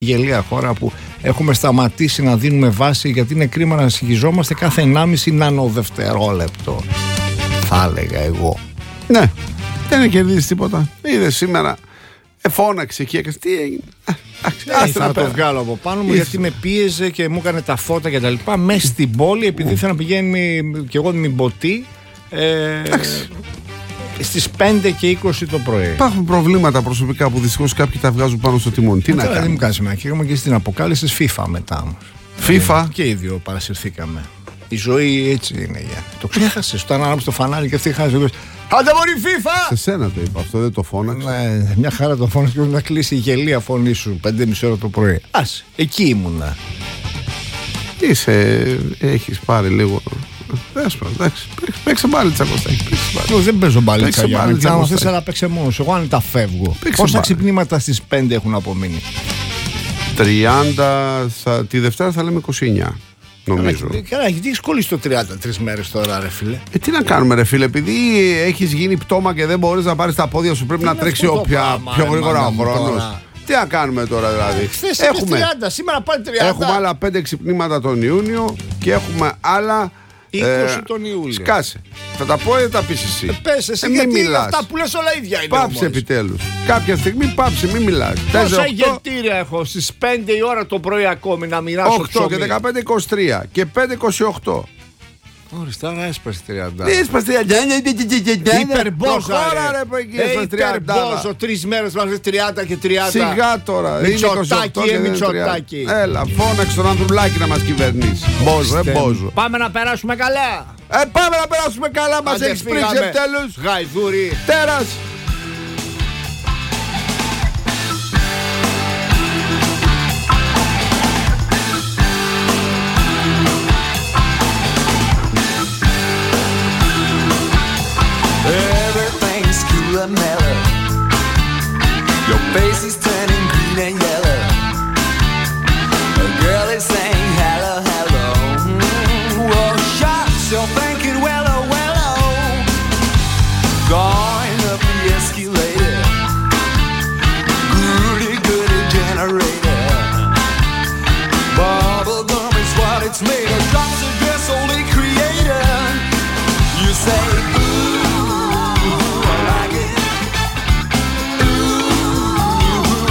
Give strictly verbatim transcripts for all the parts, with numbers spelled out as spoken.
Γελία χώρα που έχουμε σταματήσει να δίνουμε βάση, γιατί είναι κρίμα να συγχυζόμαστε κάθε ενάμιση νανοδευτερόλεπτο, θα έλεγα εγώ. Ναι, δεν είναι κερδίσει τίποτα. Είδε σήμερα, εφώναξε και έκανε. Τι έγινε. Ε, θα να το βγάλω από πάνω μου, γιατί με πίεζε και μου έκανε τα φώτα και τα λοιπά μέσα στην πόλη, επειδή ήθελα να πηγαίνει και εγώ μην ποτεί ε, στις πέντε και είκοσι το πρωί. Υπάρχουν προβλήματα προσωπικά που δυστυχώς κάποιοι τα βγάζουν πάνω στο τιμόνι. Τι να κάνουμε. Δεν μου κάνει σημασία. Είχαμε και στην αποκάλυψη FIFA μετά όμως. FIFA. Και οι δύο παρασυρθήκαμε. Η ζωή έτσι είναι. Για. Το ξέχασε. Όταν άναψε το φανάρι και αυτή χάζει. Άντε μωρή FIFA! Σε σένα το είπα αυτό, δεν το φώναξε. Ναι, μια χαρά το φώναξε και να κλείσει η γελία φωνή σου πέντε και μισή ώρα το πρωί. Ας, εκεί ήμουνα. Είσαι, έχεις πάρει λίγο. Εντάξει, παίξε μπάλιτσα Κωστάκη. Δεν παίζω μπάλιτσα για να μου θες να παίξε μόνος. Εγώ αν τα φεύγω. Πόσα ξυπνήματα στις πέντε έχουν απομείνει? τριάντα, τη Δευτέρα θα λέμε είκοσι εννιά. Νομίζω. Καλά, γιατί έχεις κολλήσει το τριάντα τρεις μέρες τώρα, ρε φίλε. Ε, τι να κάνουμε, ρε φίλε, επειδή έχεις γίνει πτώμα και δεν μπορείς να πάρεις τα πόδια σου, πρέπει τι να τρέξει όποια πιο γρήγορα ο χρόνος. Τι να κάνουμε τώρα, δηλαδή. Χθες έχουμε τριάντα, σήμερα πάλι τριάντα. Έχουμε άλλα πέντε ξυπνήματα τον Ιούνιο και έχουμε άλλα είκοσι ε, τον Ιούλιο. Σκάσε. Θα τα πω ή θα τα πεις εσύ? Ε, πες εσύ, ε, γιατί μιλάς. Αυτά που λες όλα ίδια είναι. Πάψε επιτέλους. Κάποια στιγμή πάψε, μην μιλάς. Πόσα γελτήρια έχω στις πέντε η ώρα το πρωί ακόμη να μοιράσω οκτώ και δεκαπέντε είκοσι τρία και πέντε είκοσι οκτώ. Ορίστε, άρα έσπασε τριάντα. Τι έσπασε τριάντα? Υπερμπόζα ρε. Υπερμπόζο, τρεις μέρες μαζί τριάντα και τριάντα. Σιγά τώρα. Μητσοτάκη, ε, Μητσοτάκη. Έλα, φώναξε τον Ανδρουλάκη να μας κυβερνήσει. Μπόζο, ε, μπόζο. Πάμε να περάσουμε καλά. Ε, πάμε να περάσουμε καλά, μας έχεις πρίξει επιτέλους. Γαϊδούρι. Τέρας. Everything's cool and mellow. Your face is turning green and yellow. A girl is saying hello, hello. Mm, well, shucks, you're thinking well, oh, well, oh. Going up the escalator. Goody, goody generator. Bubble gum is what it's made of. Drops of gas only creator. You say, ooh.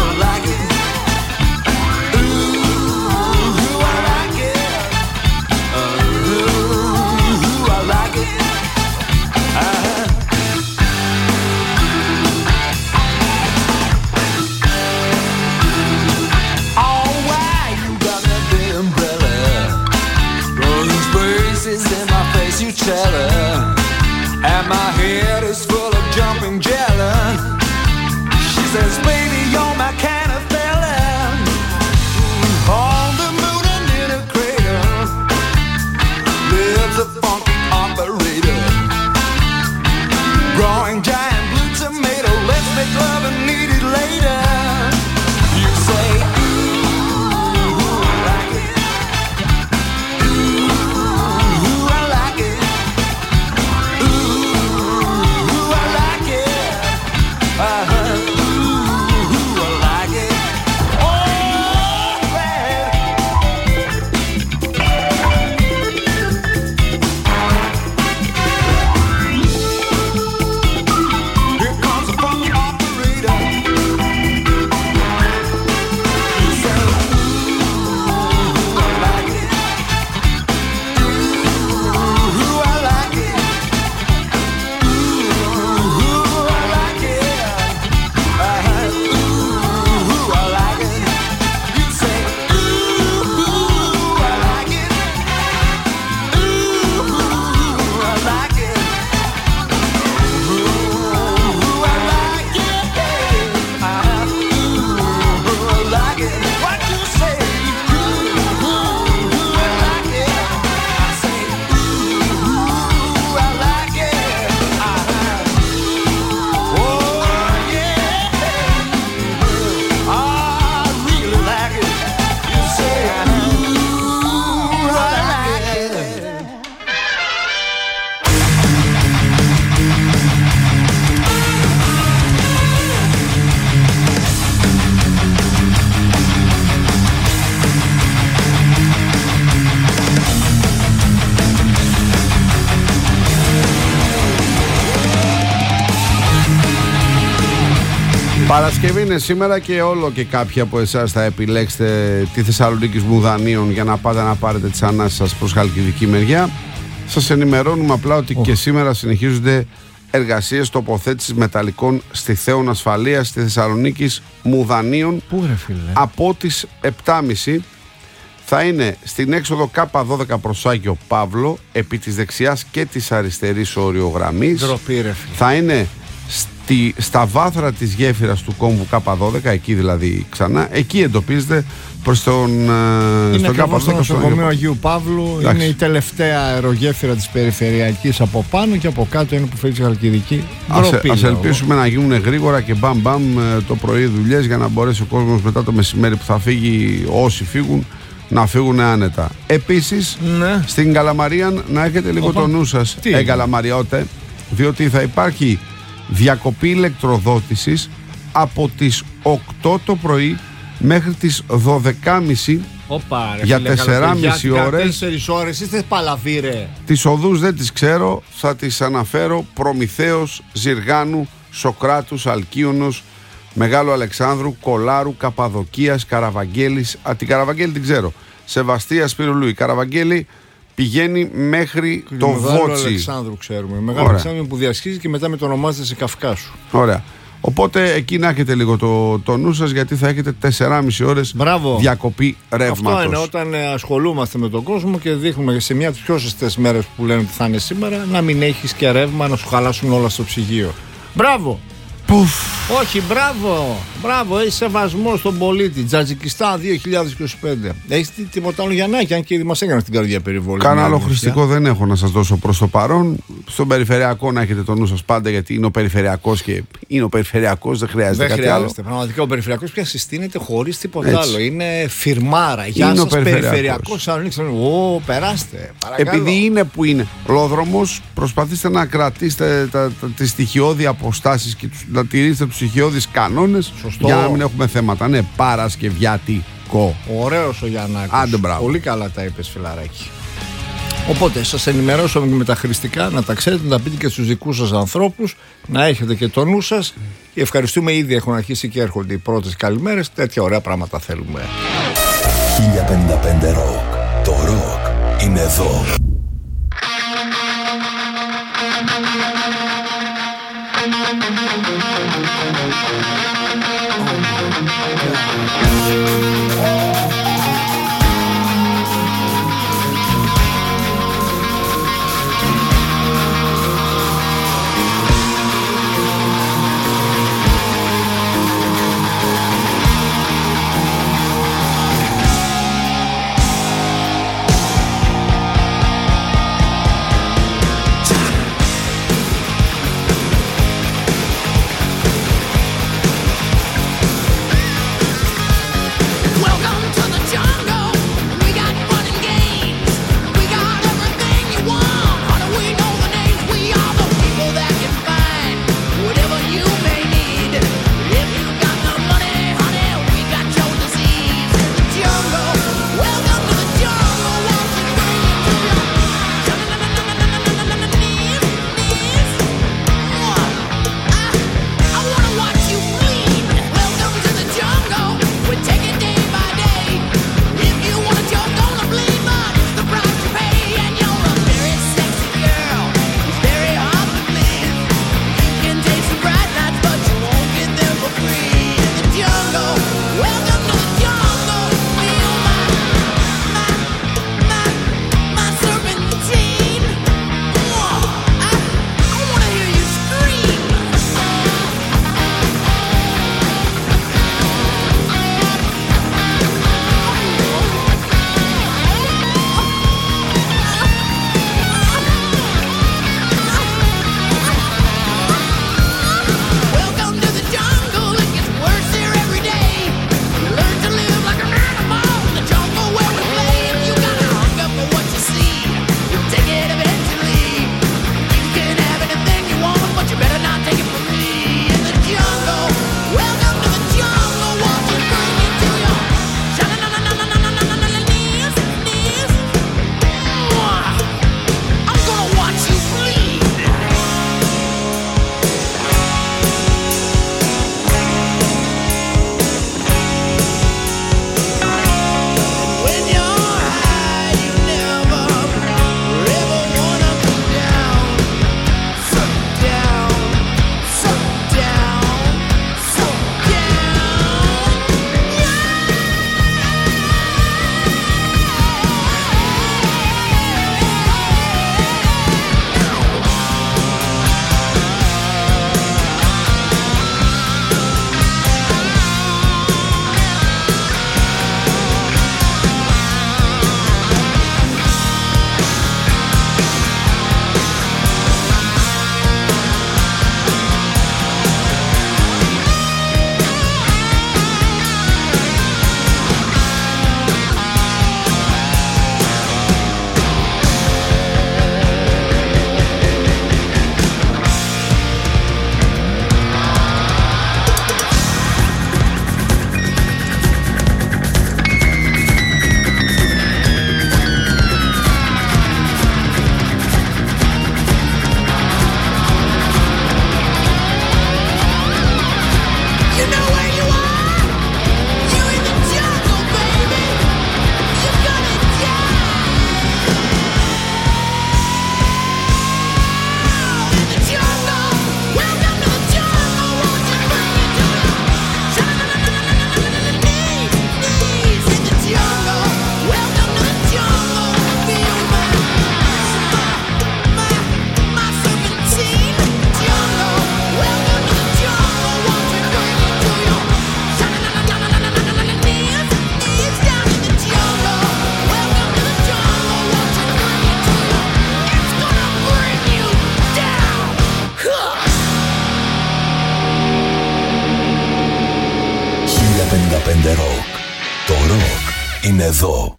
Παρασκευή είναι σήμερα και όλο και κάποιοι από εσάς θα επιλέξετε τη Θεσσαλονίκη Μουδανίων για να πάτε να πάρετε τις ανάσεις σας προς χαλκιδική μεριά. Σας ενημερώνουμε απλά ότι oh. και σήμερα συνεχίζονται εργασίες τοποθέτησης μεταλλικών στιθέων ασφαλείας στη Θεσσαλονίκη Μουδανίων. Πού ρε φίλε? Από τις επτά και μισή θα είναι στην έξοδο Κάπα δώδεκα προς Άγιο Παύλο, επί της δεξιάς και της αριστερής οριογραμμής. Ντροπή ρε φίλε. Θα είναι στη, στα βάθρα της γέφυρας του κόμβου Κάπα δώδεκα, εκεί δηλαδή ξανά, εκεί εντοπίζεται προς τον είναι Κάπα δώδεκα. Στο νοσοκομείο Αγίου Παύλου. Εντάξει. Είναι η τελευταία αερογέφυρα της περιφερειακής από πάνω και από κάτω είναι που φέρει τη χαλκιδική. Ας, ας ελπίσουμε να γίνουν γρήγορα και μπαμ μπαμ το πρωί δουλειές για να μπορέσει ο κόσμος μετά το μεσημέρι που θα φύγει, όσοι φύγουν, να φύγουν άνετα. Επίσης, ναι. στην Καλαμαρία να έχετε λίγο Οπα. το νου σας, εγκαλαμαριώτε, διότι θα υπάρχει διακοπή ηλεκτροδότησης από τις οκτώ το πρωί μέχρι τις δώδεκα και μισή Οπα, ρε, για τέσσερις και μισή ώρες. τέσσερις ώρες, είστε παλαβοί ρε. Τις οδούς δεν τις ξέρω, θα τις αναφέρω: Προμηθέως, Ζυργάνου, Σοκράτους, Αλκίωνος, Μεγάλου Αλεξάνδρου, Κολάρου, Καπαδοκίας, Καραβαγγέλης. Α, την Καραβαγγέλη την ξέρω. Σεβαστία, Σπυρουλού. Η Καραβαγγέλη πηγαίνει μέχρι το Βότσι. Μεγάλου Αλεξάνδρου ξέρουμε. Μεγάλου Αλεξάνδρου που διασχίζει και μετά μετονομάζεται σε Καυκάσου. Ωραία. Οπότε εκεί να έχετε λίγο το, το νου σας, γιατί θα έχετε τέσσερις και μισή ώρες Μπράβο. διακοπή ρεύματος. Αυτό είναι όταν ασχολούμαστε με τον κόσμο και δείχνουμε σε μια από τις πιο ζεστές μέρες που λένε ότι θα είναι σήμερα, να μην έχεις και ρεύμα, να σου χαλάσουν όλα στο ψυγείο. Μπράβο! Πουφ. Όχι, μπράβο! Μπράβο, έχει σεβασμό στον πολίτη. Τζατζικιστάν δύο χιλιάδες είκοσι πέντε. Έχει τίποτα άλλο Γιαννάκη, αν και ήδη μας έκανε στην καρδιά περιβολή. Κάνα άλλο χρηστικό δεν έχω να σας δώσω προς το παρόν. Στον περιφερειακό να έχετε το νου σας πάντα, γιατί είναι ο περιφερειακός και είναι ο περιφερειακός, δεν χρειάζεται δεν κάτι χρειάζεται. άλλο. Πραγματικά ο περιφερειακός πια συστήνεται χωρίς τίποτα άλλο. Είναι φιρμάρα. Γεια σας, περιφερειακός. Ω, περάστε. Παρακαλώ. Επειδή είναι που είναι πρόδρομος, προσπαθήστε να κρατήσετε τις στοιχειώδη αποστάσεις και να τηρήσετε τους στοιχειώδεις κανόνες. Σωστό. Για να μην έχουμε θέματα. Ναι, παρασκευιάτικο. Ωραίος ο Γιαννάκης. Άντε, μπράβο. Πολύ καλά τα είπες, φιλαράκι. Οπότε σας ενημερώσαμε με τα χρηστικά, να τα ξέρετε, να τα πείτε και στους δικούς σας ανθρώπους, να έχετε και το νου σας. Και ευχαριστούμε, ήδη έχουν αρχίσει και έρχονται οι πρώτες καλημέρες. Τέτοια ωραία πράγματα θέλουμε. χίλια πενήντα πέντε Rock. Το rock είναι εδώ. Welcome είναι εδώ.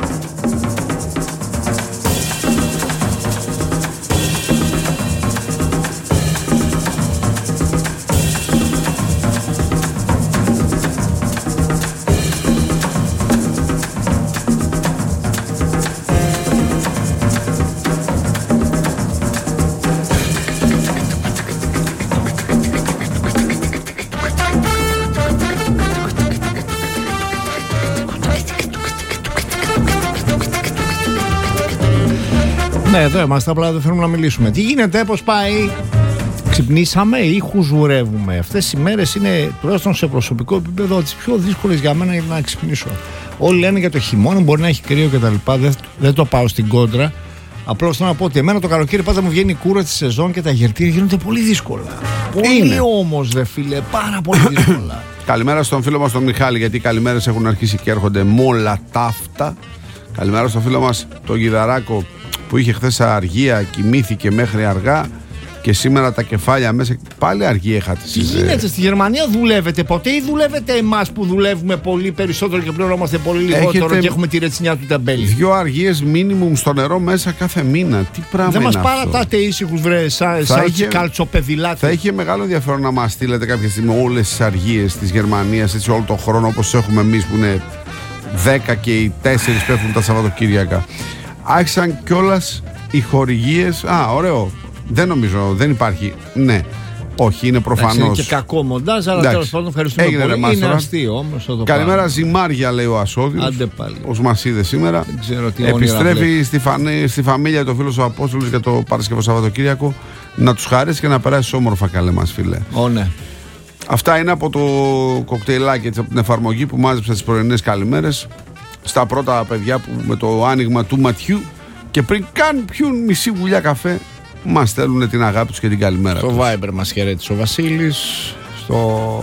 Ναι, εδώ είμαστε, απλά δεν θέλουμε να μιλήσουμε. Τι γίνεται, πώς πάει? Ξυπνήσαμε ή χουζουρεύουμε? Αυτές οι μέρες είναι, τουλάχιστον σε προσωπικό επίπεδο, τις πιο δύσκολες για μένα για να ξυπνήσω. Όλοι λένε για το χειμώνα, μπορεί να έχει κρύο κτλ. Δεν, δεν το πάω στην κόντρα. Απλώς θέλω να πω ότι εμένα το καλοκαίρι πάντα μου βγαίνει η κούρα της σεζόν και τα γερτήρια γίνονται πολύ δύσκολα. Πολύ όμως, δε φίλε, πάρα πολύ δύσκολα. Καλημέρα στον φίλο μας τον Μιχάλη, γιατί οι καλημέρες έχουν αρχίσει και έρχονται μόλα ταύτα. Καλημέρα στον φίλο μας τον Γιδαράκο, που είχε χθες αργία, κοιμήθηκε μέχρι αργά και σήμερα τα κεφάλια μέσα πάλι αργία είχατε. Τι γίνεται, στη Γερμανία δουλεύετε ποτέ ή δουλεύετε εμάς που δουλεύουμε πολύ περισσότερο και πληρωνόμαστε πολύ λιγότερο? Έχετε και έχουμε τη ρετσινιά του ταμπέλη. Δυο αργίες μίνιμουμ στο νερό μέσα κάθε μήνα. Τι πράγμα δεν είναι μας παρατάτε ήσυχους, βρε, σαν καλτσοπεδιλάτε. Θα είχε μεγάλο ενδιαφέρον να μας στείλετε κάποια στιγμή όλες τις αργίες της Γερμανίας, έτσι όλο τον χρόνο, όπως έχουμε εμείς που είναι δέκα και οι τέσσερις πέφτουν τα Σαββατοκύριακα. Άρχισαν κιόλας οι χορηγίες. Α, ωραίο. Δεν νομίζω, δεν υπάρχει. Ναι. Όχι, είναι προφανώς. Είναι και κακό μοντάζ, αλλά τέλος πάντων ευχαριστούμε Έγινε πολύ. Ρε, είναι αστείο όμως. Καλημέρα, ζυμάρια, λέει ο Ασώδιος. Άντε πάλι. Ως μας είδε σήμερα. Δεν ξέρω τι επιστρέφει στη, φανή, στη φαμίλια του φίλου ο Απόστολος για το Παρασκευό Σαββατοκύριακο. Να τους χαρίσει και να περάσει όμορφα, καλέ μας φίλε. Ω, ναι. Αυτά είναι από το κοκτέιλάκι, από την εφαρμογή που μάζεψα τις πρωινές καλημέρες στα πρώτα παιδιά που με το άνοιγμα του ματιού και πριν καν πιούν μισή βουλιά καφέ μας στέλνουν την αγάπη τους και την καλημέρα στο τους. Viber μας χαιρέτησε ο Βασίλης, στο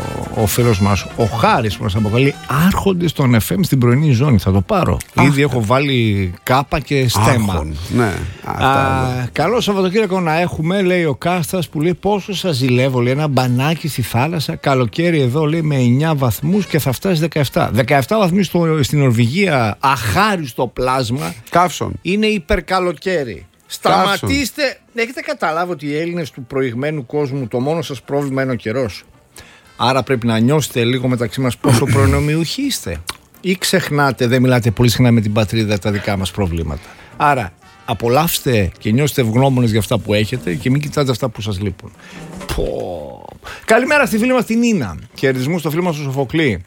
ο φίλος μας ο Χάρης που μας αποκαλεί άρχοντες των εφ εμ στην πρωινή ζώνη. Θα το πάρω. Αχ. Ήδη έχω βάλει κάπα και στέμα. Άρχον, ναι. Α, καλό Σαββατοκύριακο να έχουμε, λέει ο Κάστας, που λέει πόσο σας ζηλεύω, λέει, ένα μπανάκι στη θάλασσα, καλοκαίρι εδώ, λέει, με εννιά βαθμούς και θα φτάσει δεκαεπτά. δεκαεπτά βαθμοί στο, στην Νορβηγία, αχάριστο πλάσμα. Καύσον. Είναι υπερκαλοκαίρι. Σταματήστε. Έχετε καταλάβει ότι οι Έλληνες του προηγμένου κόσμου το μόνο σας πρόβλημα είναι ο καιρός? Άρα πρέπει να νιώσετε λίγο μεταξύ μας πόσο προνομιούχοι είστε. Ή ξεχνάτε, δεν μιλάτε πολύ συχνά με την πατρίδα, τα δικά μας προβλήματα. Άρα απολαύστε και νιώστε ευγνώμονες για αυτά που έχετε και μην κοιτάτε αυτά που σας λείπουν. Πω. Καλημέρα στη φίλη μας την Νίνα. Χαιρετισμού στο φίλο μας τον Σοφοκλή.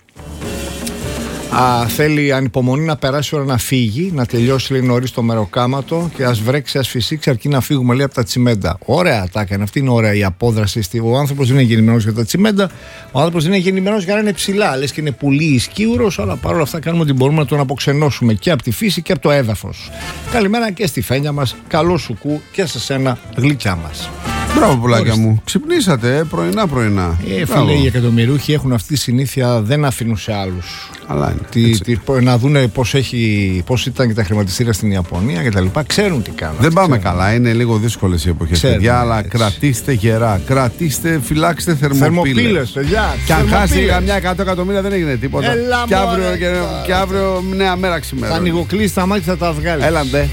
Α, θέλει ανυπομονή να περάσει η ώρα να φύγει, να τελειώσει, λέει, νωρίς το μεροκάματο και ας βρέξει, ας φυσήξει, αρκεί να φύγουμε, λέει, από τα τσιμέντα. Ωραία τα έκανε. Αυτή είναι ωραία η απόδραση. Ο άνθρωπος δεν είναι γεννημένος για τα τσιμέντα. Ο άνθρωπος δεν είναι γεννημένος για να είναι ψηλά. Λες και είναι πολύ ισκύουρος, αλλά παρόλα αυτά κάνουμε ό,τι μπορούμε να τον αποξενώσουμε και από τη φύση και από το έδαφος. Καλημέρα και στη Φένια μας. Καλό σουκού και σε σένα, γλυκιά μας. Μπράβο, πουλάκια μου. Ξυπνήσατε, ε, πρωινά πρωινά. Ε, φίλε, οι εκατομμυρούχοι έχουν αυτή τη συνήθεια, δεν αφήνουν σε άλλους. Αλλά είναι. Τι, τι, να δούνε πώς, έχει, πώς ήταν και τα χρηματιστήρια στην Ιαπωνία και τα λοιπά. Ξέρουν τι κάνουν. Δεν πάμε ξέρουν. καλά. Είναι λίγο δύσκολες οι εποχές, παιδιά, αλλά έτσι. Κρατήστε γερά. Κρατήστε, φυλάξτε θερμοπύλες. Θερμοπύλες, παιδιά. Και αν χάσει καμιά εκατό εκατομμύρια δεν έγινε τίποτα. Έλα, και, αύριο, μωρέ, και, και αύριο νέα μέρα ξημέρα. Θα ανοιγοκλείσει τα μάτια, θα τα βγάλει. Έλαντε.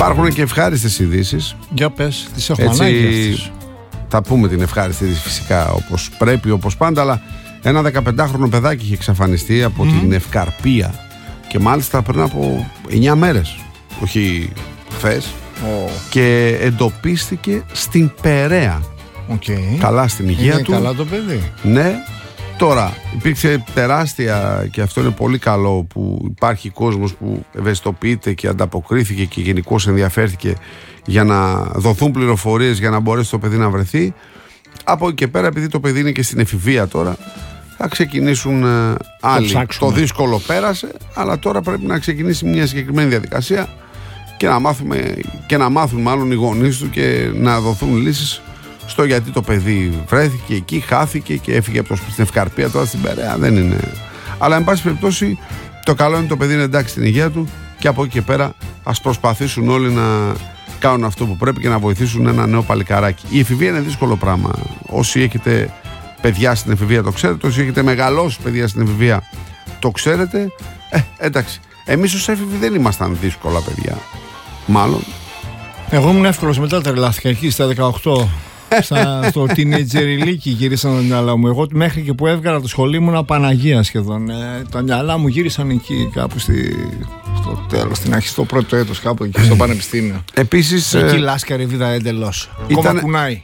Υπάρχουν και ευχάριστες ειδήσεις. Για πες, τις έχω ανάγκη αυτές. Θα πούμε την ευχάριστη είδηση φυσικά όπως πρέπει, όπως πάντα, αλλά ένα δεκαπεντάχρονο παιδάκι είχε εξαφανιστεί από mm. την Ευκαρπία και μάλιστα πριν από εννιά μέρες, όχι χθες, oh. και εντοπίστηκε στην Περαία. Okay. Καλά στην υγεία είναι του. Καλά το παιδί. Ναι. Τώρα υπήρξε τεράστια, και αυτό είναι πολύ καλό, που υπάρχει κόσμος που ευαισθητοποιείται και ανταποκρίθηκε και γενικώς ενδιαφέρθηκε για να δοθούν πληροφορίες για να μπορέσει το παιδί να βρεθεί. Από εκεί και πέρα, επειδή το παιδί είναι και στην εφηβεία τώρα, θα ξεκινήσουν ε, άλλοι. Το, το δύσκολο πέρασε, αλλά τώρα πρέπει να ξεκινήσει μια συγκεκριμένη διαδικασία και να μάθουμε, και να μάθουν μάλλον οι γονείς του και να δοθούν λύσεις στο γιατί το παιδί βρέθηκε εκεί, χάθηκε και έφυγε από το σπίτι στην Ευκαρπία, τώρα στην Περαία. Δεν είναι. Αλλά εν πάση περιπτώσει, το καλό είναι το παιδί είναι εντάξει στην υγεία του και από εκεί και πέρα ας προσπαθήσουν όλοι να κάνουν αυτό που πρέπει και να βοηθήσουν ένα νέο παλικαράκι. Η εφηβεία είναι δύσκολο πράγμα. Όσοι έχετε παιδιά στην εφηβεία το ξέρετε, όσοι έχετε μεγαλώσει παιδιά στην εφηβεία το ξέρετε. Ε, εντάξει. Εμείς ως έφηβοι δεν ήμασταν δύσκολα παιδιά. Μάλλον. Εγώ ήμουν εύκολος, μετά τρελάθηκα εκεί στα δεκαοκτώ. Στα, στο τίνετζεριλίκι γύρισαν τα μυαλά μου. Εγώ μέχρι και που έβγαλα το σχολείο ήμουν Παναγία σχεδόν. Ε, τα μυαλά μου γύρισαν εκεί κάπου στη, στο τέλος, στην αρχή, στο πρώτο έτος, κάπου εκεί στο πανεπιστήμιο. Επίσης. Εκεί ε... λάσκαρη βίδα εντελώς. Ακόμα ήτανε... κουνάει.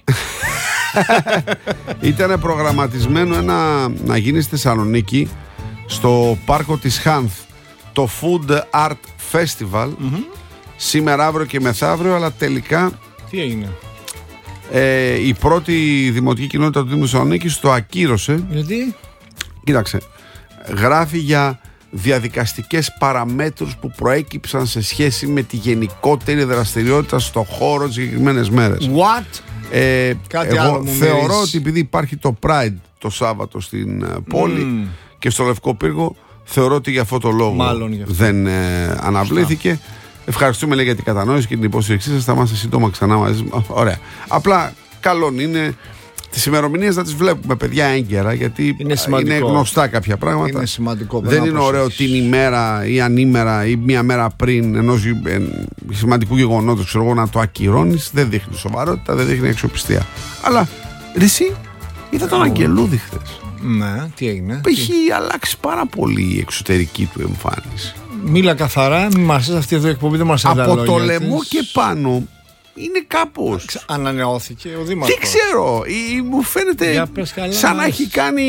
Ήταν προγραμματισμένο ένα, να γίνει στη Θεσσαλονίκη, στο πάρκο της Χάνθ, το Food Art Festival. Mm-hmm. Σήμερα, αύριο και μεθαύριο, αλλά τελικά. Τι έγινε? Ε, η πρώτη δημοτική κοινότητα του Δήμου Θεσσαλονίκης το ακύρωσε. Γιατί? Κοίταξε, γράφει για διαδικαστικές παραμέτρους που προέκυψαν σε σχέση με τη γενικότερη δραστηριότητα στο χώρο τις συγκεκριμένες μέρες. What? Ε, Κάτι εγώ άλλο μου θεωρώ μυρίζει. ότι επειδή υπάρχει το Pride το Σάββατο στην uh, πόλη mm. και στο Λευκό Πύργο, θεωρώ ότι για αυτό το λόγο Μάλλον δεν ε, αναβλήθηκε. Ευχαριστούμε, λέει, για την κατανόηση και την υποστήριξή σας. Θα είμαστε σύντομα ξανά μαζί. Ωραία. Απλά καλό είναι τις ημερομηνίες να τις βλέπουμε, παιδιά, έγκαιρα, γιατί είναι, είναι γνωστά κάποια πράγματα. Είναι σημαντικό. Δεν είναι ωραίο την ημέρα ή ανήμερα ή μία μέρα πριν ενός σημαντικού γεγονότος, ξέρω εγώ, να το ακυρώνεις. Δεν δείχνει σοβαρότητα, δεν δείχνει αξιοπιστία. Αλλά ρε, εσύ είδα τον Αγγελούδη χθες. Ναι, τι έγινε? Έχει τι? αλλάξει πάρα πολύ η εξωτερική του εμφάνιση. Μίλα καθαρά, μην μας αυτή εδώ η εκπομπή, δεν μας έδωσε. Από το λαιμό και πάνω είναι κάπως. Ανανεώθηκε ο Δήμαρχος. Δεν ξέρω, ή, μου φαίνεται σαν να έχει κάνει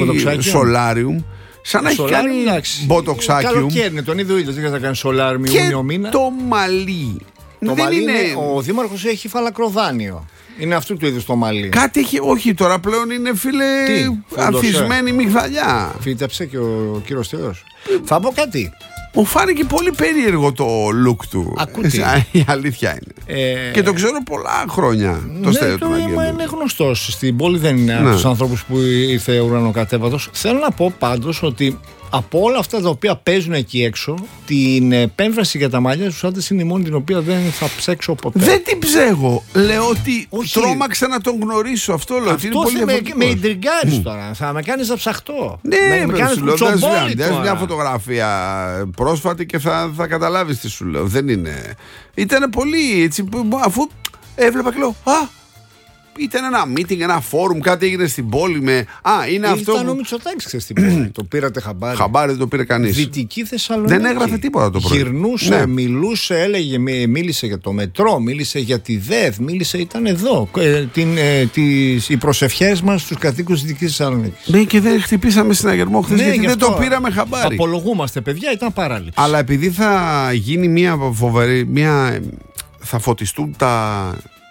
σολάριουμ, σαν να έχει κάνει μποτοξάκιουμ. Καλοκαίρι είναι, τον ίδιο ήλιο, δεν θα κάνει σολάριουμ Ιούνιο μήνα. Το μαλλί. Το δεν μαλλί είναι... Ο Δήμαρχος έχει φαλακροδάνιο. Είναι αυτού του είδους το μαλλί. Κάτι έχει, όχι τώρα πλέον είναι, φίλε, ανθισμένη μυγδαλιά. Φύτεψε και ο κύριος Θεός. Θα πω κάτι. Μου φάνηκε πολύ περίεργο το look του. Ακούτε. Η αλήθεια είναι. Ε... Και το ξέρω πολλά χρόνια. Το ναι, στέλνω του Αγγέλου. Είναι γνωστός. Στην πόλη δεν είναι από τους ανθρώπους που ήρθε ουρανοκατέβατος. Θέλω να πω πάντως ότι από όλα αυτά τα οποία παίζουν εκεί έξω, την επέμβαση για τα μαλλιά στους άντρες είναι η μόνη την οποία δεν θα ψέξω ποτέ. Δεν την ψέγω. Λέω ότι όχι, τρόμαξα να τον γνωρίσω. Αυτό λέω. Αυτό είναι πολύ με, με ιντριγκάρεις τώρα. Θα με κάνεις να ψαχτώ. Ναι, με, με κάνεις κουτσομπόλι τώρα. Δες μια φωτογραφία πρόσφατη και θα, θα καταλάβεις τι σου λέω. Δεν είναι. Ήταν πολύ έτσι, αφού έβλεπα και λέω, α, ήταν ένα meeting, ένα forum, κάτι έγινε στην πόλη με. Α, είναι αυτό. Ήταν ο Μητσοτάκης στην πόλη. Το πήρατε χαμπάρι. Χαμπάρι δεν το πήρε κανείς. Δυτική Θεσσαλονίκη. Δεν έγραφε τίποτα το πρωί. Γυρνούσε, ναι. μιλούσε, έλεγε, μίλησε για το μετρό, μίλησε για τη ΔΕΔ, μίλησε, ήταν εδώ. Ε, την, ε, τις, οι προσευχές μας στους κατοίκους της Δυτικής Θεσσαλονίκης. Ναι, και δεν χτυπήσαμε συναγερμό χθες, ναι, γιατί δεν το πήραμε χαμπάρι. Απολογούμαστε, παιδιά, ήταν παράληψη. Αλλά επειδή θα γίνει μια φοβερή. Μια, θα φωτιστούν τα.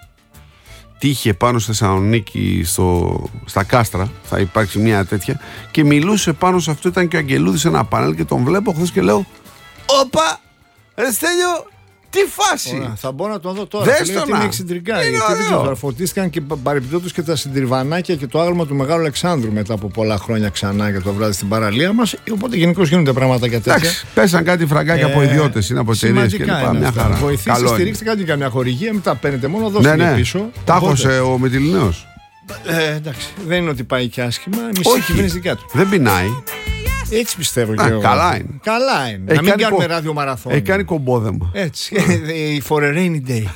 Τύχε πάνω στη Θεσσαλονίκη, στο, στα κάστρα, θα υπάρξει μια τέτοια, και μιλούσε πάνω σε αυτό. Ήταν και ο Αγγελούδης σε ένα πάνελ και τον βλέπω χθες και λέω, όπα, ρε Στέλιο, τι φάση. Ωραία, θα μπορώ να τον δω τώρα. Δες τον, είναι εξεντρικά. Γιατί φωτίστηκαν και παρεπιπτόντως και τα συντριβανάκια και το άγαλμα του Μεγάλου Αλεξάνδρου μετά από πολλά χρόνια ξανά για το βράδυ στην παραλία μας. Οπότε γενικώς γίνονται πράγματα για τέτοια. Εντάξει, πέσαν κάτι φραγκάκια ε, από ιδιώτες, είναι από εταιρείες κλπ. Μια χαρά. Βοηθήστε, στηρίξτε κάτι για μια χορηγία, μετά παίρνετε μόνο, δώστε ναι, ναι. πίσω. Τάχωσε ο Μητυλινέος. Ε, εντάξει, δεν είναι ότι πάει και άσχημα. Μισή κυβέρνηση δικιά του. Δεν πεινάει. Έτσι πιστεύω και Α, εγώ. καλά είναι. Καλά είναι. Έχει να μην κάνουμε κο... ράδιο μαραθώνιο. Έχει κάνει κομπόδεμα. Έτσι. For a rainy day.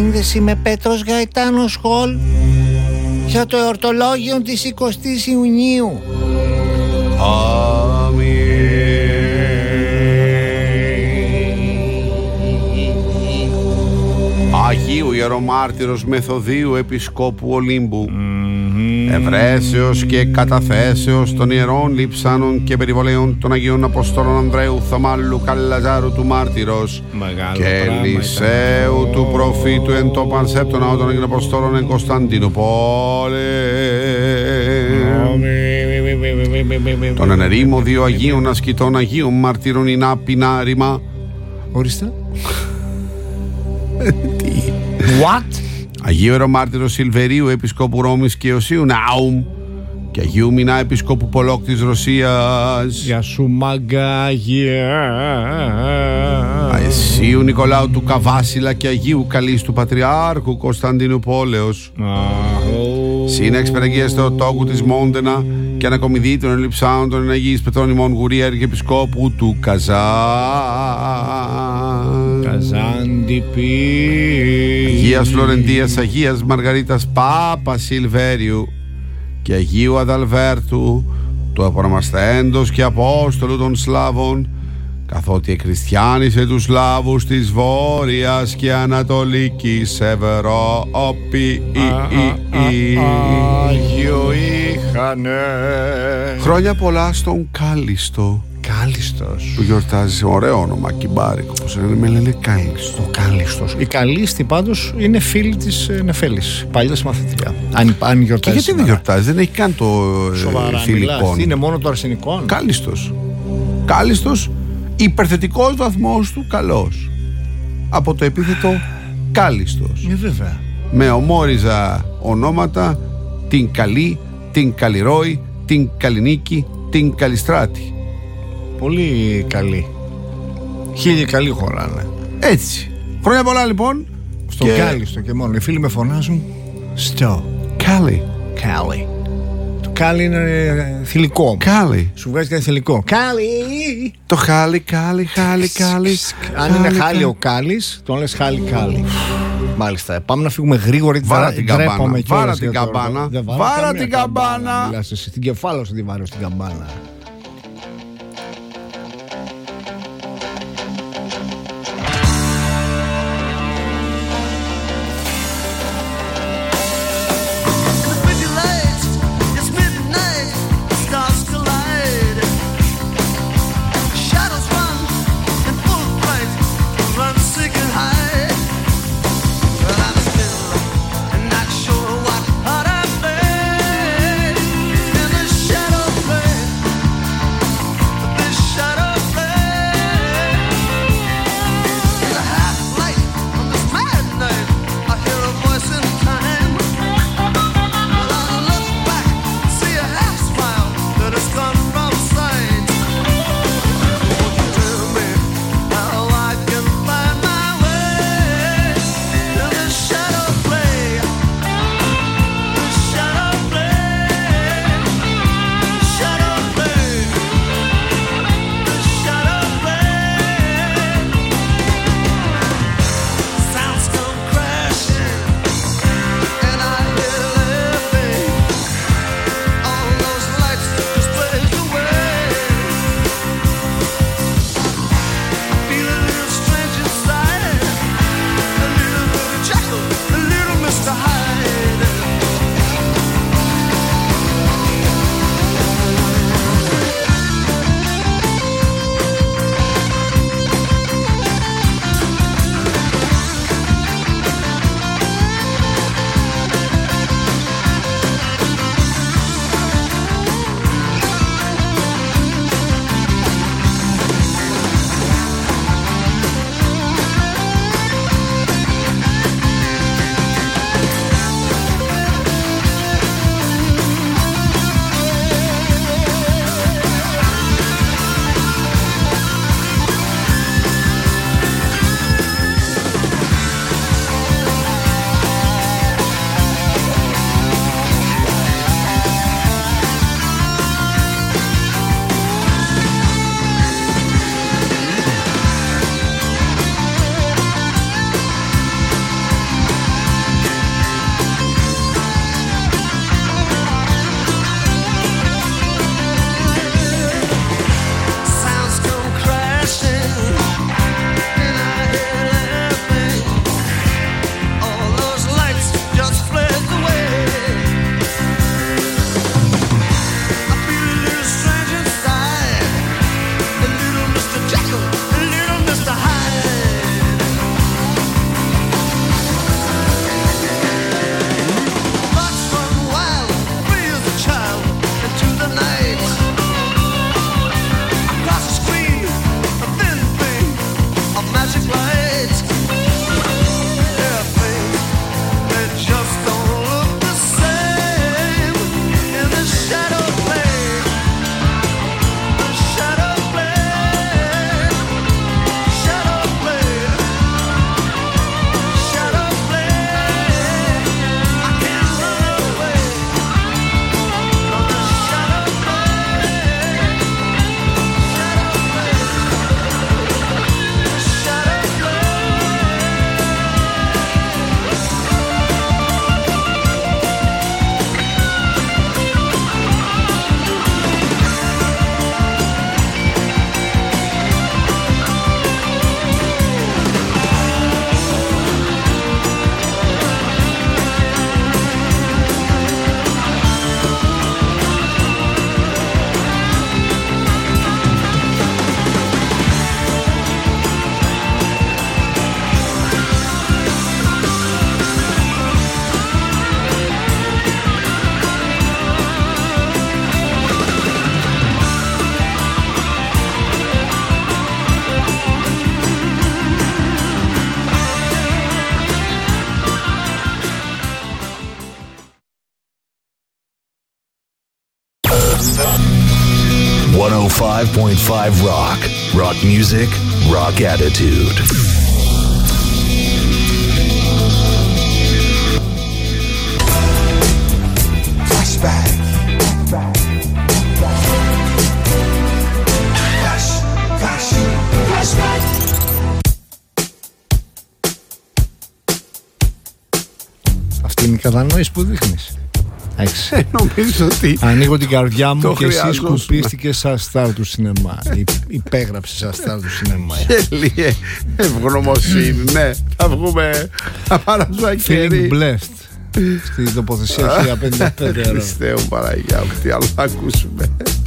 σύνδεση με Πέτρος Γαϊτάνος Χολ για το εορτολόγιο της εικοστής Ιουνίου. Αγίου Ιερομάρτυρος Μεθοδίου Επισκόπου Ολύμπου, mm-hmm. Ευρέσεως και καταθέσεως των Ιερών Λειψάνων και Περιβολέων των Αγίων Αποστόλων Ανδρέου, Θωμάλου, Καλαζάρου του Μάρτυρος και Ελισέου του Προφήτου εν το Πανσέπτωνα των Αγίων Αποστόλων εν Κωνσταντινούπολη, των ενερήμων δύο Αγίων ασκητών Αγίων Μαρτύρων Ινά Πινάριμα. Ορίστε. What? Αγίου Ιερομάρτυρο Σιλβερίου Επισκόπου Ρώμης και Οσίου Νάουμ και Αγίου Μινά Επισκόπου Πολόκ της Ρωσίας. Γεια σου μαγκάγια. Αγίου Νικολάου του Καβάσιλα και Αγίου Καλής του Πατριάρχου Κωνσταντινουπόλεως. Σύνεξ περαγγείας στο τόκου της Μόντενα και ανακομιδή των Ελλειψάων των Αγίης Πετρών ημών Γουρία και Επισκόπου του Καζάν. Καζάντιπη. Αγίας Φλωρεντίας, Αγίας Μαργαρίτας Πάπα Σιλβέριου και Αγίου Αδαλβέρτου του επωνομαστέντος και Απόστολου των Σλάβων, καθότι εκχριστιάνισε τους Σλάβους της Βόρειας και Ανατολικής Ευρώπη. Άγιο είχανε. Χρόνια πολλά στον Κάλιστο. Κάλιστος. Που γιορτάζει, ωραίο όνομα, κυμπάρικο. Πώς λένε, με λένε Κάλιστο. Ο Κάλιστος. Η Καλίστη πάντως είναι φίλη της Νεφέλης, παλιά μαθητριά. Αν, αν γιορτάζει. Και γιατί δεν γιορτάζει, δεν έχει καν το θηλυκό. Είναι μόνο το αρσενικό. Κάλιστος. Κάλιστος, υπερθετικός βαθμός του καλός. Από το επίθετο Κάλιστος. Ε, βέβαια. Με ομόριζα ονόματα, την Καλή, την Καλλιρόη, την Καλλινίκη, την Καλλιστράτη. Πολύ καλή. Χίλιοι καλοί χωράνε. Έτσι. Χρόνια πολλά λοιπόν. Στο και... Κάλιστο και μόνο. Οι φίλοι με φωνάζουν στο Κάλι. Κάλι. Το Κάλι είναι θηλυκό. Κάλι. Σου βγάζει κάτι θηλυκό. Κάλι. Το χάλι, κάλι, χάλι, κάλι. Αν είναι χάλι ο Κάλης, τον λες χάλι Κάλι. Μάλιστα. Πάμε να φύγουμε γρήγορα. Βάρα την καμπάνα. Βάρα την καμπάνα. Βάρα την καμπάνα. Μιλάς εσύ στην κεφάλαιο σου τη βάρω στην καμπάνα. εκατόν πέντε κόμμα πέντε Rock. Rock music, rock attitude. Flashback. Flash, flash, flashback. Αυτή είναι η κατανόηση που δείχνεις. Ε, νομίζω ότι ανοίγω την καρδιά μου και εσύ σκουπίστηκες σαν στάρ του σινεμά. Υπέγραψες σαν στάρ του σινεμά. Γελίε ευγνωμοσύνη. Ναι, θα βγούμε. Θα παράζουμε Feeling blessed. Στη τοποθεσία χίλια πενήντα πέντε. Χριστέ μου Παναγιά μου, τι άλλο θα ακούσουμε.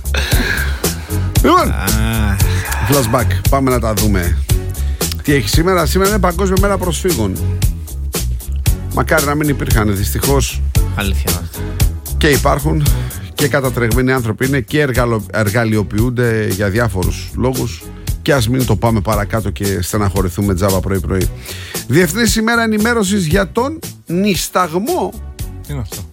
Λοιπόν, flashback, πάμε να τα δούμε. Τι έχει σήμερα? Σήμερα είναι Παγκόσμια Μέρα Προσφύγων. Μακάρι να μην υπήρχαν, δυστυχώς. Αλήθεια. Και υπάρχουν και κατατρεγμένοι άνθρωποι είναι και εργαλο, εργαλειοποιούνται για διάφορους λόγους. Και ας μην το πάμε παρακάτω και στεναχωρηθούμε τζάμπα πρωί-πρωί. Διεθνής ημέρα ενημέρωσης για τον νησταγμό. Τι είναι αυτό?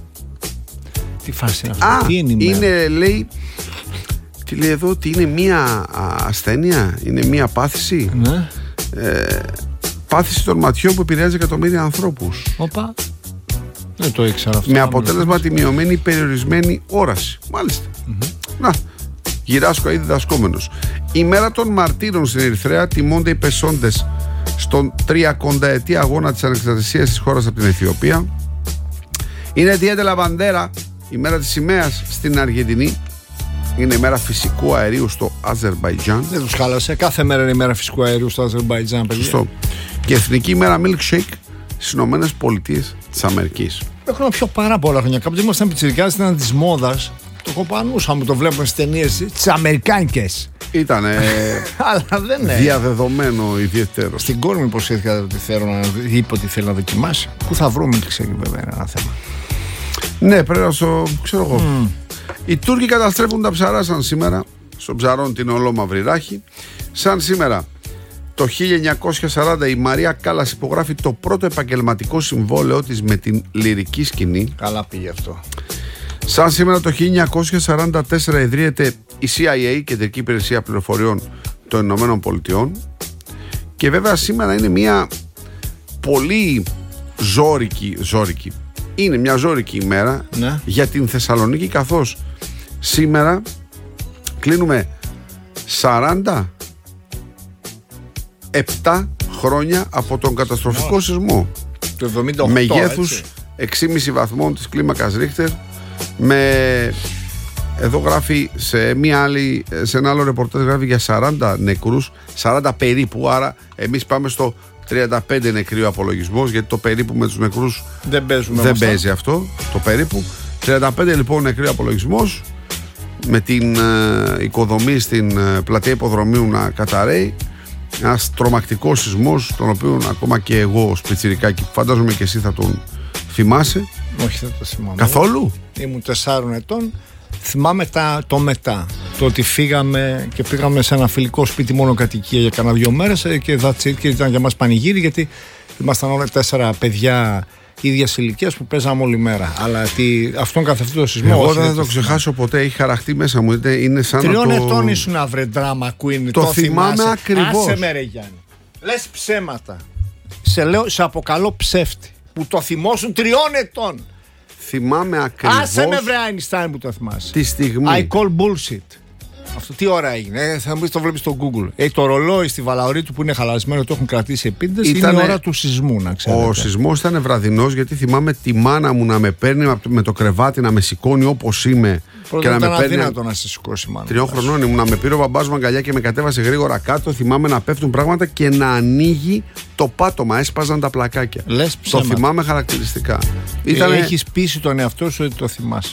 Τι φάση είναι αυτό? Α, τι είναι, είναι λέει. Τι λέει εδώ, ότι είναι μία ασθένεια, είναι μία πάθηση. Ναι. Ε, πάθηση των ματιών που επηρεάζει εκατομμύρια ανθρώπους. Όπα. Δεν το ήξερα αυτό. Με αποτέλεσμα τη μειωμένη περιορισμένη όραση. Μάλιστα. Mm-hmm. Να, γυράσκω ήδη διδασκόμενος. Η μέρα των μαρτύρων στην Ερυθρέα τιμώνται οι πεσόντες στον τριακονταετή αγώνα της ανεξαρτησίας της χώρας από την Αιθιοπία. Είναι Día de la Bandera, η μέρα της σημαίας στην Αργεντινή. Είναι η μέρα φυσικού αερίου στο Αζερμπαϊτζάν. Δεν τους χάλασε. Κάθε μέρα είναι η μέρα φυσικού αερίου στο Αζερμπαϊτζάν, παιδιά. Σωστό. Και εθνική ημέρα milkshake στις Ηνωμένες Πολιτείες της Αμερικής. Έχουμε πιο πάρα πολλά χρόνια. Κάποτε ήμασταν πιτσιρικάδες, ήταν της μόδας. Το κοπανούσαμε, το βλέπουμε στις ταινίες τις αμερικάνικες. Ήτανε αλλά δεν είναι διαδεδομένο ιδιαίτερο. Στην κόρη μου υποσχέθηκα ότι θέλω να είπε ότι θέλει να δοκιμάσει. Πού θα βρούμε, ξέρει βέβαια, είναι ένα θέμα. Ναι, πρέπει να το ξέρω εγώ. Mm. Οι Τούρκοι καταστρέφουν τα ψαρά σαν σήμερα. Στο ψαρόν την ολόμαυρη ράχη. Σαν σήμερα το χίλια εννιακόσια σαράντα η Μαρία Κάλλας υπογράφει το πρώτο επαγγελματικό συμβόλαιο της με την λυρική σκηνή. Καλά πήγε αυτό. Σαν σήμερα το χίλια εννιακόσια σαράντα τέσσερα ιδρύεται η σι άι έι, Κεντρική Υπηρεσία Πληροφοριών των Ηνωμένων Πολιτειών. Και βέβαια σήμερα είναι μια πολύ ζώρικη, ζώρικη. Είναι μια ζώρικη ημέρα, ναι, για την Θεσσαλονίκη, καθώς σήμερα κλείνουμε σαράντα επτά χρόνια από τον καταστροφικό oh. σεισμό. Το εβδομήντα οκτώ, μεγέθους έξι κόμμα πέντε βαθμών της κλίμακας Ρίχτερ. Με εδώ γράφει σε, μια άλλη, σε ένα άλλο ρεπορτάζ γράφει για σαράντα νεκρούς, σαράντα περίπου, άρα εμείς πάμε στο τριάντα πέντε νεκροί ο απολογισμός, γιατί το περίπου με τους νεκρούς δεν, δεν παίζει αυτό, το περίπου. τριάντα πέντε λοιπόν νεκροί ο απολογισμός, με την ε, οικοδομή στην ε, πλατεία υποδρομίου να καταραίει. Ένας τρομακτικός σεισμός, τον οποίο ακόμα και εγώ ως πιτσιρικάκι, φαντάζομαι και εσύ θα τον θυμάσαι. Όχι, δεν το θυμάμαι. Καθόλου. Ήμουν τεσσάρων ετών. Θυμάμαι τα, το μετά. Το ότι φύγαμε και πήγαμε σε ένα φιλικό σπίτι μόνο κατοικία για κανένα δύο μέρες και, και ήταν για μας πανηγύρι, γιατί ήμασταν όλα τέσσερα παιδιά ίδιας ηλικίας που παίζαμε όλη μέρα. Αλλά τι, αυτόν καθ' αυτό το σεισμό. Εγώ δεν θα το ξεχάσω ποτέ. Έχει χαραχτεί μέσα μου. Είναι σαν Τριών να το... ετών ήσουν να βρε drama queen. Το, το θυμάμαι ακριβώς. Άσε με ρε Γιάννη. Λες ψέματα. Σε, λέω, σε αποκαλώ ψεύτη. Που το θυμώσουν τριών ετών. Θυμάμαι ακριβώς. Άσε με βρε Einstein που το θυμάσαι. Τη στιγμή. I call bullshit. Αυτό τι ώρα έγινε, ε, θα μου πεις, το βλέπεις στο Google. Ε, το ρολόι στη Βαλαωρή του που είναι χαλασμένο, το έχουν κρατήσει επίτηδες. Ήτανε... Είναι η ώρα του σεισμού, να ξέρετε. Ο σεισμός ήταν βραδινός, γιατί θυμάμαι τη μάνα μου να με παίρνει με το κρεβάτι, να με σηκώνει όπως είμαι. Πρώτα και να ήταν με παίρνει. Αδύνατο να σε σηκώσει η μάνα. Τριών χρονών ήμουν, να με πήρε ο μπαμπάς μου αγκαλιά και με κατέβασε γρήγορα κάτω. Θυμάμαι να πέφτουν πράγματα και να ανοίγει το πάτωμα. Έσπαζαν τα πλακάκια. Λες το θυμάμαι χαρακτηριστικά. Ε, Ήτανε... Έχεις πείσει τον εαυτό σου ότι το θυμάσαι.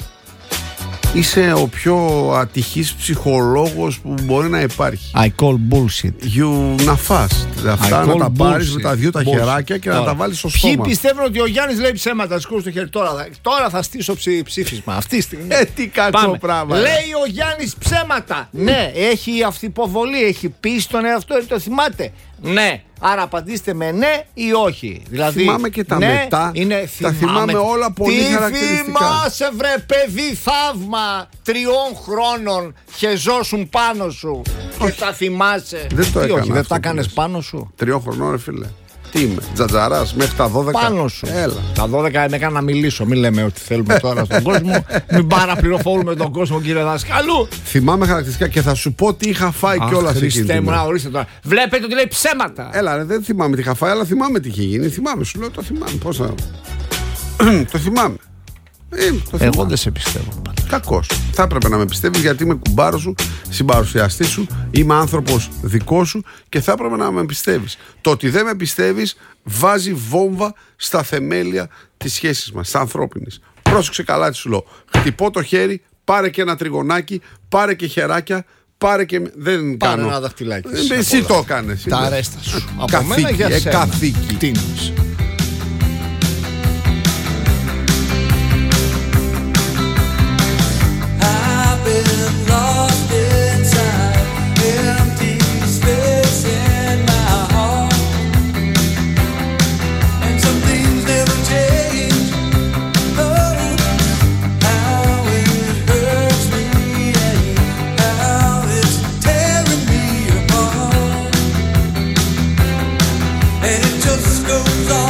Είσαι ο πιο ατυχής ψυχολόγος που μπορεί να υπάρχει. I call bullshit. You να φας. Αυτά να τα πάρεις με τα δύο τα bullshit. χεράκια και τώρα να τα βάλεις στο στόμα. Ποιοι πιστεύουν ότι ο Γιάννης λέει ψέματα, σηκώσει το χέρι. Τώρα, τώρα θα στήσω ψη, ψήφισμα. Αυτή τη στιγμή. Ε, τι κακό πράγμα. Λέει ο Γιάννης ψέματα. Ναι, έχει αυτοποβολή, έχει πει στον εαυτό ότι το θυμάται. Ναι, Άρα απαντήστε με ναι ή όχι. Δηλαδή, θυμάμαι και τα ναι, μετά. Είναι, τα θυμάμαι όλα πολύ τι χαρακτηριστικά. Θυμάσαι, βρε παιδί, θαύμα τριών χρόνων χεζώσουν πάνω σου. Όχι. Και τα θυμάσαι. Δεν το έκανα. Όχι, δεν τα κάνεις πάνω σου. Τριών χρονών, ρε φίλε. Τι είμαι, τζατζαράς μέχρι τα δώδεκα. Πάνω σου. Έλα. Τα δώδεκα με έκανα να μιλήσω. Μην λέμε ότι θέλουμε τώρα στον κόσμο. Μην παραπληροφορούμε τον κόσμο, κύριε δασκάλου. Θυμάμαι χαρακτηριστικά και θα σου πω τι είχα φάει κιόλας εκεί. Χριστέ μου, να ορίστε τώρα. Βλέπετε ότι λέει ψέματα. Έλα, ρε, δεν θυμάμαι τι είχα φάει, αλλά θυμάμαι τι είχε γίνει. Θυμάμαι, σου λέω, το θυμάμαι. Πώς θα. Το θυμάμαι. Ε, το θυμάμαι. Εγώ δεν σε πιστεύω. Κακός. Θα έπρεπε να με πιστεύεις γιατί είμαι κουμπάρος σου, συμπαρουσιαστής σου, είμαι άνθρωπος δικό σου και θα έπρεπε να με πιστεύεις. Το ότι δεν με πιστεύεις βάζει βόμβα στα θεμέλια της σχέσης μας, στα ανθρώπινης. Πρόσεξε καλά τι σου λέω. Χτυπώ το χέρι, πάρε και ένα τριγωνάκι, πάρε και χεράκια, πάρε και. Δεν πάρε κάνω. Ένα δαχτυλάκι. Ε, εσύ το έκανες. Τα αρέστα σου. Από μένα για ε, σένα. Καθήκη. Τι goes on.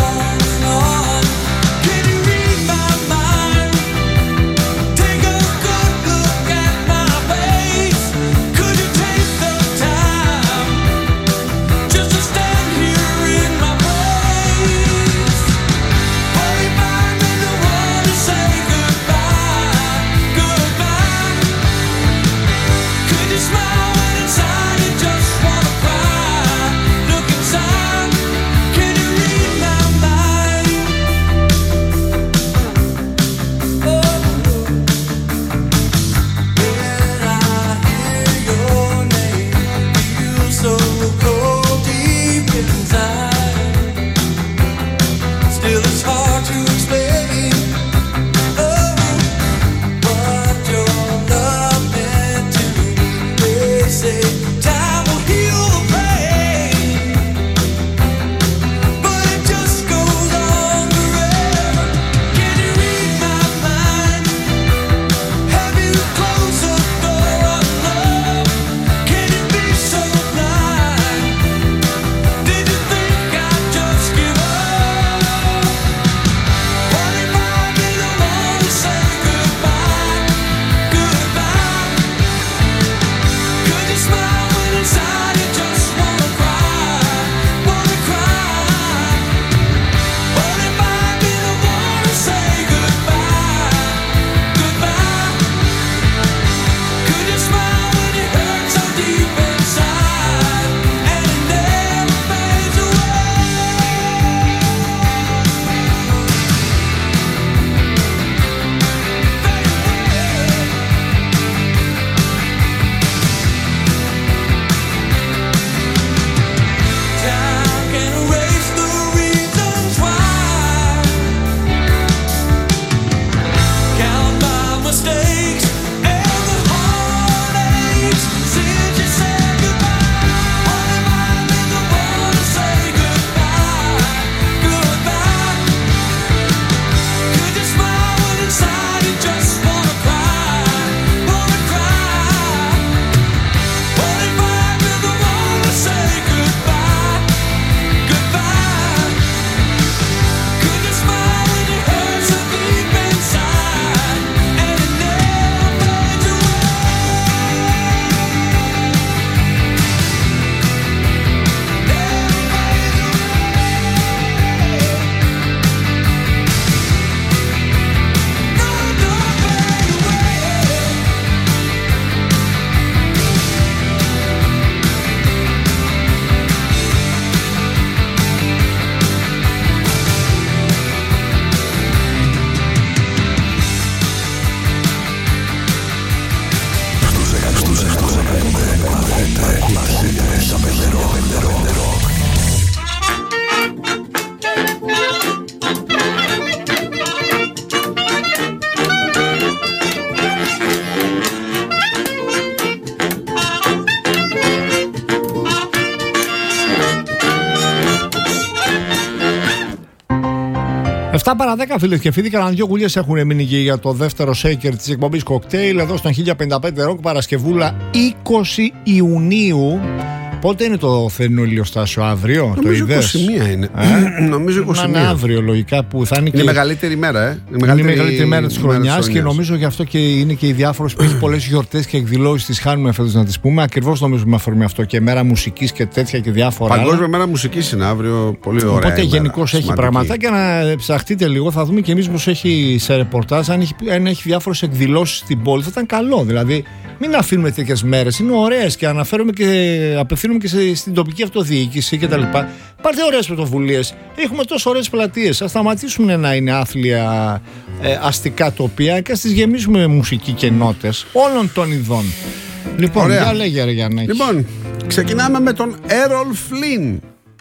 επτά παρά δέκα, φίλες και φίλοι, κανένα δυο γουλιές έχουν μείνει και για το δεύτερο σέικερ της εκπομπής Cocktail εδώ στον χίλια πενήντα πέντε Rock, Παρασκευούλα είκοσι Ιουνίου. Πότε είναι το θερινό ηλιοστάσιο, αύριο? Νομίζω το είδες? είκοσι μία είναι. Ε? Νομίζω είκοσι μία. Είναι αύριο λογικά που θα είναι, είναι και... η μεγαλύτερη μέρα, ε. Είναι η μεγαλύτερη, μεγαλύτερη μέρα της χρονιάς και νομίζω γι' αυτό και είναι και οι διάφορες που έχει πολλές γιορτές και εκδηλώσεις τις χάνουμε φέτος να τις πούμε. Ακριβώς νομίζω με αφορμή αυτό και μέρα μουσικής και τέτοια και διάφορα. Παγκόσμια μέρα μουσικής είναι αύριο, πολύ ωραία. Οπότε γενικώς έχει πραγματάκια να ψαχτείτε λίγο. Θα δούμε και εμείς πως έχει σε ρεπορτάζ, αν έχει, αν έχει διάφορες εκδηλώσεις στην πόλη. Θα ήταν καλό δηλαδή. Μην αφήνουμε τέτοιες μέρες, είναι ωραίες και αναφέρουμε και απευθύνουμε και σε, στην τοπική αυτοδιοίκηση κτλ. Πάρτε ωραίες πρωτοβουλίες. Έχουμε τόσο ωραίες πλατείες. Ας σταματήσουμε να είναι άθλια ε, αστικά τοπία και ας τις γεμίσουμε με μουσική και νότες όλων των ειδών. Λοιπόν, για λέγε ρε Γιάννη. Λοιπόν, ξεκινάμε με τον Έρολ Φλιν.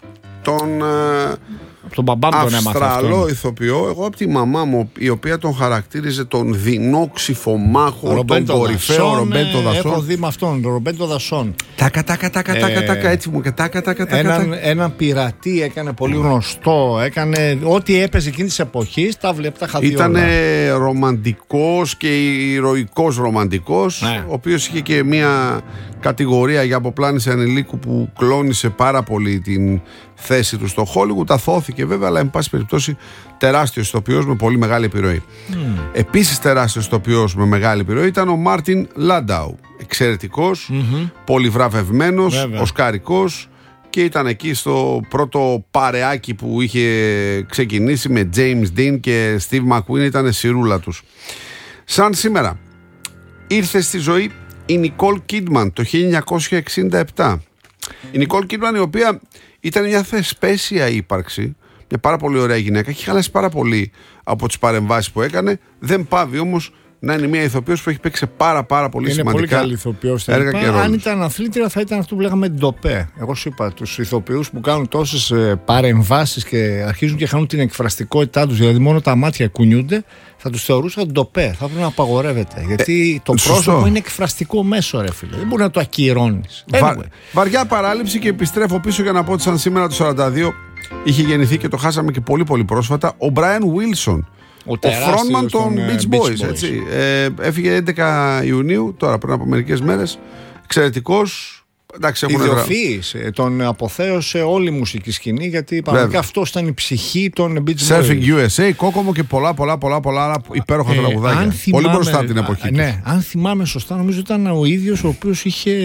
Τον ε, τον μπαμπά μου τον έμαθα Αυστραλό ηθοποιό, εγώ από τη μαμά μου, η οποία τον χαρακτήριζε τον δεινόξυφο μάχο, τον κορυφαίο Ρομπέντο Δασόν. Έχω δει με αυτόν, τον Ρομπέντο Δασόν. Τάκα, τάκα, τάκα, τάκα, τάκα, έτσι μου και τάκα, τάκα, τάκα. Έναν, έναν πειρατή έκανε πολύ γνωστό, έκανε ό,τι έπαιζε εκείνη της εποχής, τα βλέπω, τα είχα δει όλα. Ήτανε ρομαντικός και ηρωικός ρομαντικός, ναι. Ο οποίος είχε και μια κατηγορία για αποπλάνηση ανηλίκου που κλώνησε πάρα πολύ την θέση του στο Hollywood. Αθώθηκε βέβαια, αλλά εν πάση περιπτώσει τεράστιος ηθοποιός με πολύ μεγάλη επιρροή. Mm. Επίσης τεράστιος ηθοποιός με μεγάλη επιρροή ήταν ο Μάρτιν Λάνταου. Εξαιρετικός, mm-hmm. πολυβραβευμένος, οσκαρικός, και ήταν εκεί στο πρώτο παρεάκι που είχε ξεκινήσει με James Dean και Steve McQueen, ήταν σιρούλα τους. Σαν σήμερα ήρθε στη ζωή η Νικόλ Κίντμαν το χίλια εννιακόσια εξήντα επτά. Η Νικόλ Κίντμαν, η οποία ήταν μια θεσπέσια ύπαρξη, μια πάρα πολύ ωραία γυναίκα, έχει χαλάσει πάρα πολύ από τις παρεμβάσεις που έκανε. Δεν πάβει όμως να είναι μια ηθοποιός που έχει παίξει πάρα πάρα πολύ είναι σημαντικά πολύ καλή ηθοποιός, έργα και ρόλους. Αν ήταν αθλήτρια θα ήταν αυτό που λέγαμε ντοπέ. Εγώ σου είπα, τους ηθοποιούς που κάνουν τόσες παρεμβάσεις και αρχίζουν και χάνουν την εκφραστικότητά τους, δηλαδή μόνο τα μάτια κουνιούνται, θα τους θεωρούσα ντοπέ. Θα πρέπει να απαγορεύεται. Γιατί ε, το πρόσωπο σωστό. Είναι εκφραστικό μέσο, ρε φίλε. Δεν μπορεί να το ακυρώνεις. Βα, βαριά παράληψη, και επιστρέφω πίσω για να πω ότι σαν σήμερα το σαράντα δύο είχε γεννηθεί, και το χάσαμε και πολύ πολύ πρόσφατα, ο Μπράιαν Βίλσον. Ο, ο frontman των Beach Boys, Boys. Έτσι. Ε, έφυγε έντεκα Ιουνίου, τώρα πριν από μερικές μέρες. Εξαιρετικός. Ιδιοφυής, τον αποθέωσε όλη η μουσική σκηνή, γιατί πραγματικά αυτό ήταν η ψυχή των Beach Boys. Surfing γιου ες έι, Κόκομο και πολλά πολλά πολλά πολλά άλλα υπέροχα ε, τραγουδάκια. Θυμάμαι, πολύ μπροστά από την εποχή. Ναι, αν θυμάμαι σωστά, νομίζω ήταν ο ίδιος ο οποίος είχε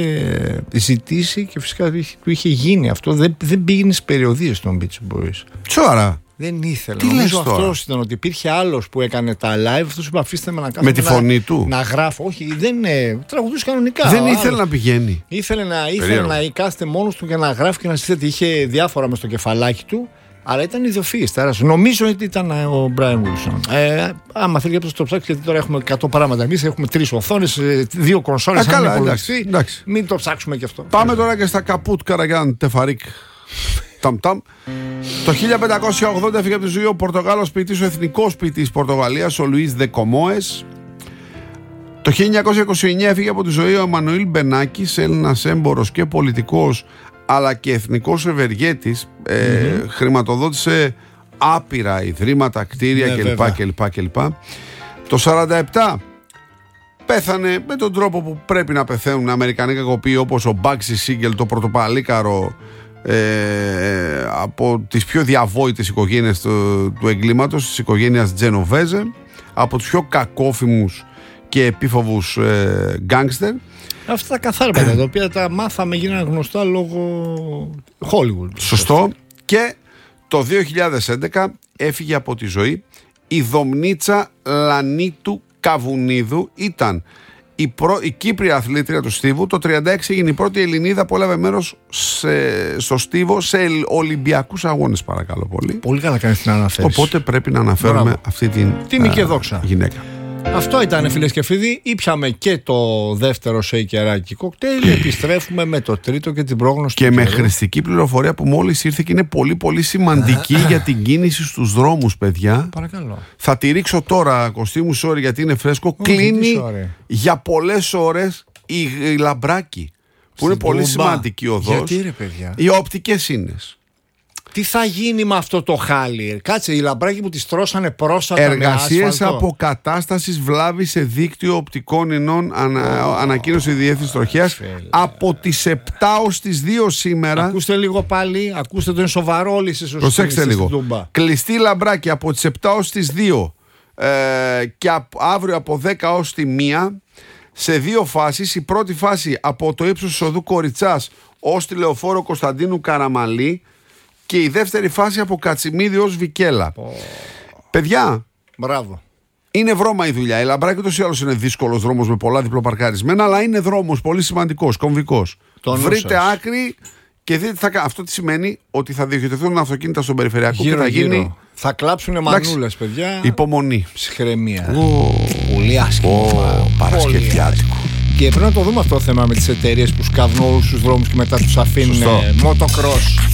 ζητήσει και φυσικά του είχε γίνει αυτό. Δεν, δεν πήγαινε στις περιοδίες των Beach Boys. Τσόρα. Δεν ήθελα. Νομίζω αυτός ήταν, ότι υπήρχε άλλος που έκανε τα live. Αυτός είπε, αφήστε με να κάνω. Με τη φωνή να, του. Να γράφω. Όχι, δεν είναι. Τραγουδούσε κανονικά. Δεν ήθελε να πηγαίνει. Ήθελε να, ήθελε να κάθεται μόνος του και να γράφει και να συζητήσει. Είχε διάφορα μες στο κεφαλάκι του. Αλλά ήταν ιδιοφυής. Νομίζω ότι ήταν ο Μπράιαν Βίλσον. Ε, άμα θέλει κάποιος το ψάξει, γιατί τώρα έχουμε εκατό πράγματα. Εμείς έχουμε τρεις οθόνες, δύο κονσόλες. Α, καλά, εντάξει, εντάξει. Μην το ψάξουμε κι αυτό. Πάμε τώρα και στα Καπούτ Καραγιάν Τεφαρίκ. Ταμ, ταμ. Το χίλια πεντακόσια ογδόντα έφυγε από τη ζωή ο Πορτογάλος ποιητής, ο εθνικός ποιητής Πορτογαλίας, ο Λουίς Δε Κομόες. Το χίλια εννιακόσια είκοσι εννέα έφυγε από τη ζωή ο Εμμανουήλ Μπενάκης, Έλληνας έμπορος και πολιτικός, αλλά και εθνικός ευεργέτης. Mm-hmm. ε, χρηματοδότησε άπειρα ιδρύματα, κτίρια yeah, κλπ, κλπ, κλπ. Το σαράντα επτά πέθανε με τον τρόπο που πρέπει να πεθαίνουν αμερικανοί κακοποιοί, όπως ο Μπάγκσι Σίγκελ, το πρωτοπαλίκαρο, Ε, από τις πιο διαβόητες οικογένειες του, του εγκλήματος, της οικογένειας Τζενοβέζε, από τους πιο κακόφημους και επίφοβους ε, γκάνγκστερ. Αυτά τα καθάρματα τα οποία τα μάθαμε, γίνανε γνωστά λόγω Hollywood. Σωστό. Και το δύο χιλιάδες έντεκα έφυγε από τη ζωή η Δομνίτσα Λανίτου Καβουνίδου. Ήταν Η, προ... η Κύπρια αθλήτρια του στίβου. Το τριάντα έξι έγινε η πρώτη Ελληνίδα που έλαβε μέρος σε... στο στίβο σε Ολυμπιακούς αγώνες, παρακαλώ πολύ. Πολύ καλά κάνεις την αναφέρεις. Οπότε πρέπει να αναφέρουμε Μπράβο. αυτή την Τιμή και δόξα γυναίκα. Αυτό ήταν, φίλες και φίλοι. Ήπιαμε και το δεύτερο σέικεράκι κοκτέιλ. Επιστρέφουμε με το τρίτο και την πρόγνωση. Και με χρηστική πληροφορία που μόλις ήρθε και είναι πολύ πολύ σημαντική για την κίνηση στους δρόμους, παιδιά. Παρακαλώ. Θα τη ρίξω τώρα, Κωστή μου, sorry, γιατί είναι φρέσκο. Oh, Κλείνει για πολλές ώρες η, η Λαμπράκη, που Στην είναι πολύ σημαντική οδός. Γιατί, ρε παιδιά? Οι οπτικές ίνες. Τι θα γίνει με αυτό το χάλι? Κάτσε, οι λαμπράκοι που τις τρώσανε πρόσφατα. Εργασίες αποκατάστασης βλάβη σε δίκτυο οπτικών ινών, ανα, oh, ανακοίνωσε η Διεύθυνση Τροχέας από τις επτά ως τις δύο σήμερα. Ακούστε λίγο πάλι, ακούστε το, είναι σοβαρό όλοι εσείς. Προσέξτε λίγο. Κλειστή λαμπράκι από τις επτά ως τις δύο ε, και α, αύριο από δέκα ως τη μία σε δύο φάσεις. Η πρώτη φάση από το ύψος της οδού Κοριτσάς ως τη λεωφόρο Κωνσταντίνου Καραμαλή και η δεύτερη φάση από Κατσιμίδη ως Βικέλα. Oh. Παιδιά, μπράβο. Είναι βρώμα η δουλειά. Η Λαμπράκη ούτως ή άλλως είναι δύσκολος δρόμος με πολλά διπλοπαρκαρισμένα, αλλά είναι δρόμος πολύ σημαντικός, κομβικός. Βρείτε σας άκρη και δείτε τι θα κάνει. Αυτό τι σημαίνει? Ότι θα διοχετευτούν αυτοκίνητα στον περιφερειακό γύρω, και θα γύρω. γίνει. Θα κλάψουνε μανούλες, παιδιά. Υπομονή. Ψυχραιμία. Oh. Πολύ άσχημο. Oh. Παρασκευιάτικο. Και πρέπει να το δούμε αυτό το θέμα με τις εταιρείες που σκαβνούν όλους τους δρόμους και μετά τους αφήνουν motocross.